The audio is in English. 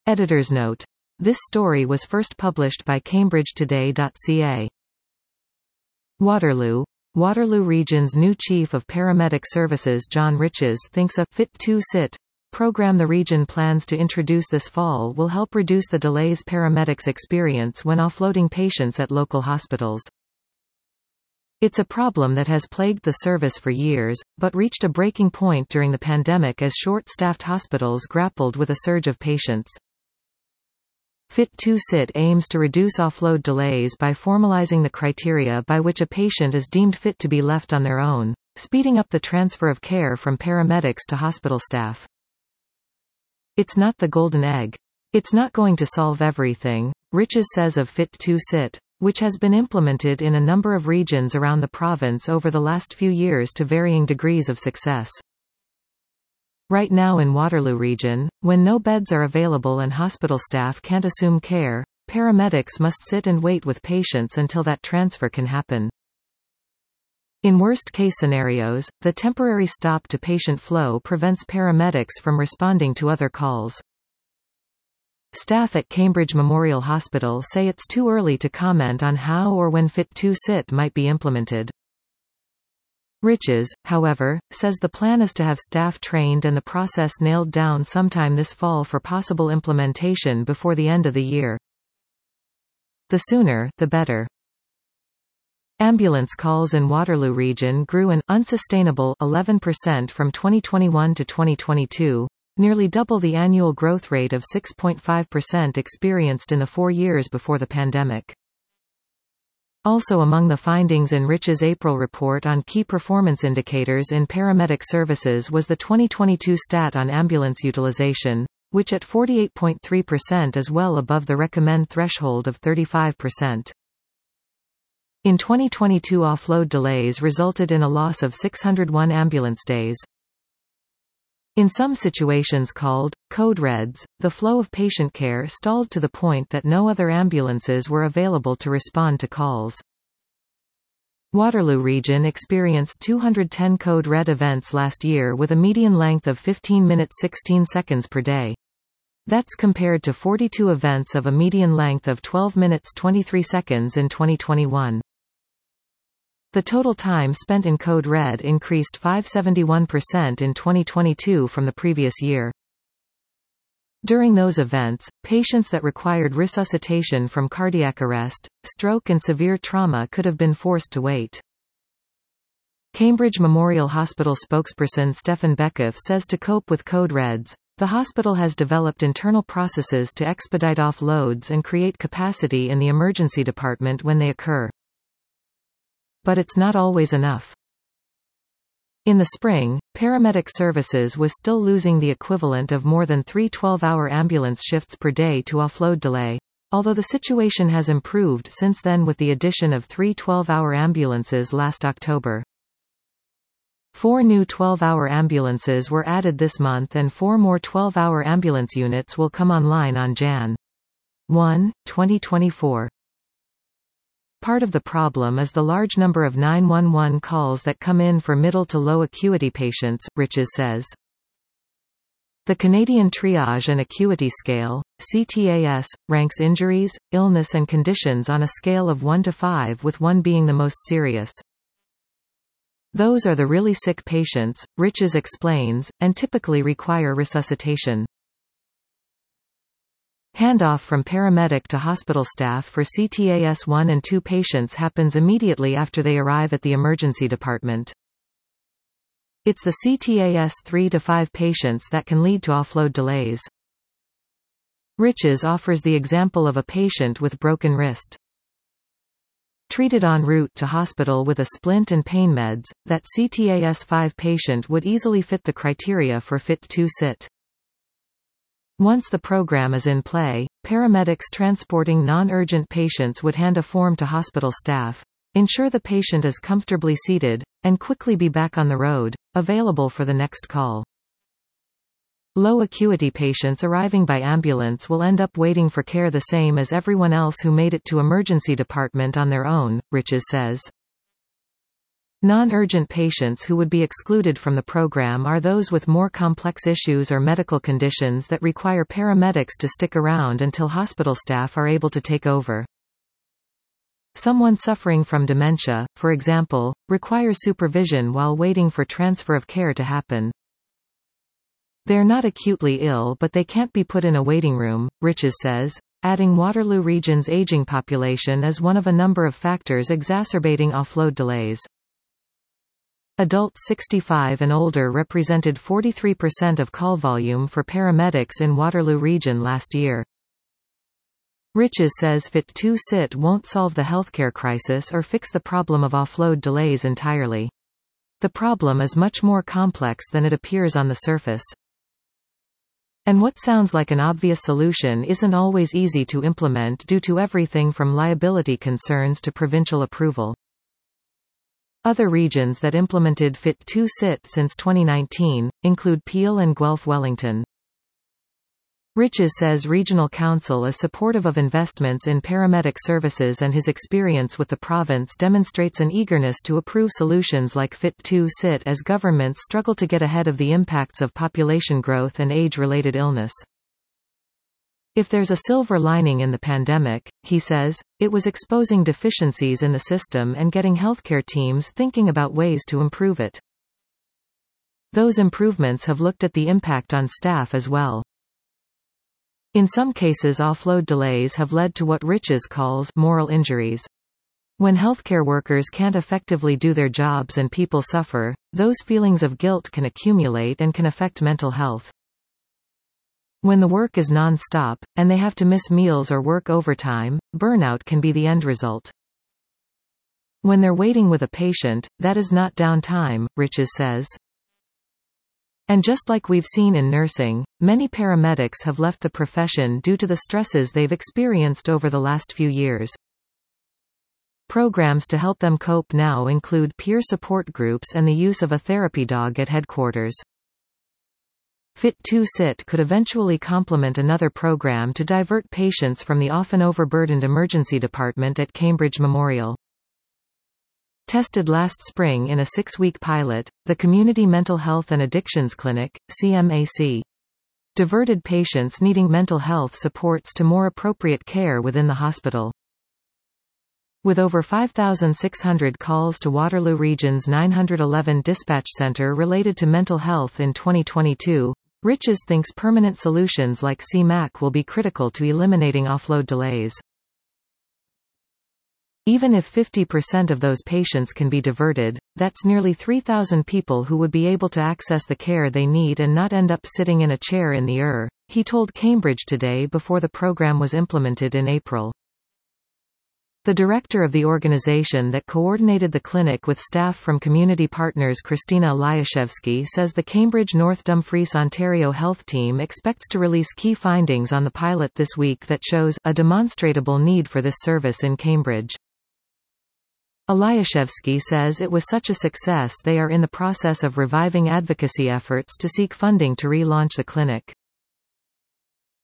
Editor's note. This story was first published by cambridgetoday.ca. Waterloo. Waterloo Region's new Chief of Paramedic Services John Riches thinks a Fit to Sit program the region plans to introduce this fall will help reduce the delays paramedics experience when offloading patients at local hospitals. It's a problem that has plagued the service for years, but reached a breaking point during the pandemic as short-staffed hospitals grappled with a surge of patients. Fit to Sit aims to reduce offload delays by formalizing the criteria by which a patient is deemed fit to be left on their own, speeding up the transfer of care from paramedics to hospital staff. It's not the golden egg. It's not going to solve everything, Riches says of Fit to Sit, which has been implemented in a number of regions around the province over the last few years to varying degrees of success. Right now in Waterloo Region, when no beds are available and hospital staff can't assume care, paramedics must sit and wait with patients until that transfer can happen. In worst-case scenarios, the temporary stop to patient flow prevents paramedics from responding to other calls. Staff at Cambridge Memorial Hospital say it's too early to comment on how or when Fit to Sit might be implemented. Riches, however, says the plan is to have staff trained and the process nailed down sometime this fall for possible implementation before the end of the year. The sooner, the better. Ambulance calls in Waterloo Region grew an unsustainable 11% from 2021 to 2022, nearly double the annual growth rate of 6.5% experienced in the 4 years before the pandemic. Also among the findings in Riches' April report on key performance indicators in paramedic services was the 2022 stat on ambulance utilization, which at 48.3% is well above the recommend threshold of 35%. In 2022, offload delays resulted in a loss of 601 ambulance days. In some situations called code reds, the flow of patient care stalled to the point that no other ambulances were available to respond to calls. Waterloo Region experienced 210 code red events last year with a median length of 15 minutes 16 seconds per day. That's compared to 42 events of a median length of 12 minutes 23 seconds in 2021. The total time spent in code red increased 571% in 2022 from the previous year. During those events, patients that required resuscitation from cardiac arrest, stroke and severe trauma could have been forced to wait. Cambridge Memorial Hospital spokesperson Stefan Beckoff says to cope with code reds, the hospital has developed internal processes to expedite offloads and create capacity in the emergency department when they occur. But it's not always enough. In the spring, paramedic services was still losing the equivalent of more than 3 12-hour ambulance shifts per day to offload delay, although the situation has improved since then with the addition of 3 12-hour ambulances last October. 4 new 12-hour ambulances were added this month and 4 more 12-hour ambulance units will come online on Jan. 1, 2024. Part of the problem is the large number of 911 calls that come in for middle to low acuity patients, Riches says. The Canadian Triage and Acuity Scale, CTAS, ranks injuries, illness and conditions on a scale of 1 to 5 with 1 being the most serious. Those are the really sick patients, Riches explains, and typically require resuscitation. Handoff from paramedic to hospital staff for CTAS 1 and 2 patients happens immediately after they arrive at the emergency department. It's the CTAS 3 to 5 patients that can lead to offload delays. Riches offers the example of a patient with broken wrist. Treated en route to hospital with a splint and pain meds, that CTAS 5 patient would easily fit the criteria for Fit to Sit. Once the program is in play, paramedics transporting non-urgent patients would hand a form to hospital staff, ensure the patient is comfortably seated, and quickly be back on the road, available for the next call. Low acuity patients arriving by ambulance will end up waiting for care the same as everyone else who made it to emergency department on their own, Riches says. Non-urgent patients who would be excluded from the program are those with more complex issues or medical conditions that require paramedics to stick around until hospital staff are able to take over. Someone suffering from dementia, for example, requires supervision while waiting for transfer of care to happen. They're not acutely ill, but they can't be put in a waiting room, Riches says, adding Waterloo Region's aging population is one of a number of factors exacerbating offload delays. Adults 65 and older represented 43% of call volume for paramedics in Waterloo Region last year. Riches says Fit2Sit won't solve the healthcare crisis or fix the problem of offload delays entirely. The problem is much more complex than it appears on the surface. And what sounds like an obvious solution isn't always easy to implement due to everything from liability concerns to provincial approval. Other regions that implemented Fit2Sit since 2019 include Peel and Guelph Wellington. Riches says Regional Council is supportive of investments in paramedic services and his experience with the province demonstrates an eagerness to approve solutions like Fit2Sit as governments struggle to get ahead of the impacts of population growth and age-related illness. If there's a silver lining in the pandemic, he says, it was exposing deficiencies in the system and getting healthcare teams thinking about ways to improve it. Those improvements have looked at the impact on staff as well. In some cases, offload delays have led to what Riches calls moral injuries. When healthcare workers can't effectively do their jobs and people suffer, those feelings of guilt can accumulate and can affect mental health. When the work is non-stop, and they have to miss meals or work overtime, burnout can be the end result. When they're waiting with a patient, that is not downtime, Riches says. And just like we've seen in nursing, many paramedics have left the profession due to the stresses they've experienced over the last few years. Programs to help them cope now include peer support groups and the use of a therapy dog at headquarters. Fit2Sit could eventually complement another program to divert patients from the often overburdened emergency department at Cambridge Memorial. Tested last spring in a 6-week pilot, the Community Mental Health and Addictions Clinic, CMAC, diverted patients needing mental health supports to more appropriate care within the hospital. With over 5,600 calls to Waterloo Region's 911 dispatch center related to mental health in 2022, Riches thinks permanent solutions like CMAC will be critical to eliminating offload delays. Even if 50% of those patients can be diverted, that's nearly 3,000 people who would be able to access the care they need and not end up sitting in a chair in the ER, he told Cambridge Today before the program was implemented in April. The director of the organization that coordinated the clinic with staff from community partners Christina Eliashevsky says the Cambridge North Dumfries Ontario Health Team expects to release key findings on the pilot this week that shows a demonstrable need for this service in Cambridge. Eliashevsky says it was such a success they are in the process of reviving advocacy efforts to seek funding to relaunch the clinic.